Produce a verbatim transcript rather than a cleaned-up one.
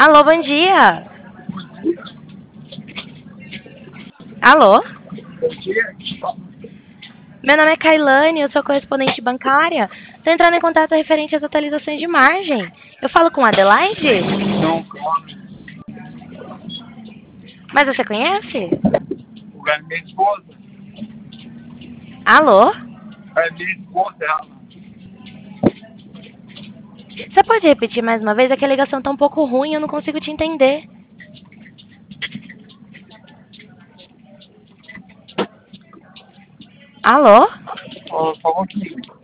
Alô, bom dia. Alô? Bom dia. Meu nome é Kailane, eu sou correspondente bancária. Estou entrando em contato referente às atualizações de margem. Eu falo com a Adelaide? Não come. Mas você conhece? O lugar de minha esposa. Alô? É minha esposa, ela. Você pode repetir mais uma vez? É que a ligação tá um pouco ruim, eu não consigo te entender. Alô? Ela falou que